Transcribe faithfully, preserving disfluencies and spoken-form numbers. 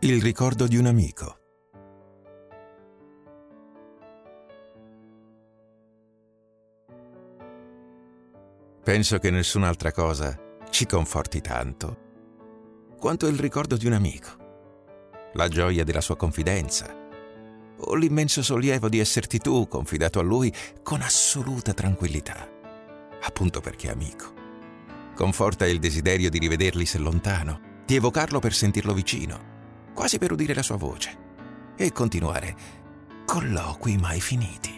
Il ricordo di un amico. Penso che nessun'altra cosa ci conforti tanto quanto il ricordo di un amico, la gioia della sua confidenza o l'immenso sollievo di esserti tu confidato a lui con assoluta tranquillità, appunto perché amico. Conforta il desiderio di rivederli se lontano, di evocarlo per sentirlo vicino, quasi per udire la sua voce e continuare colloqui mai finiti.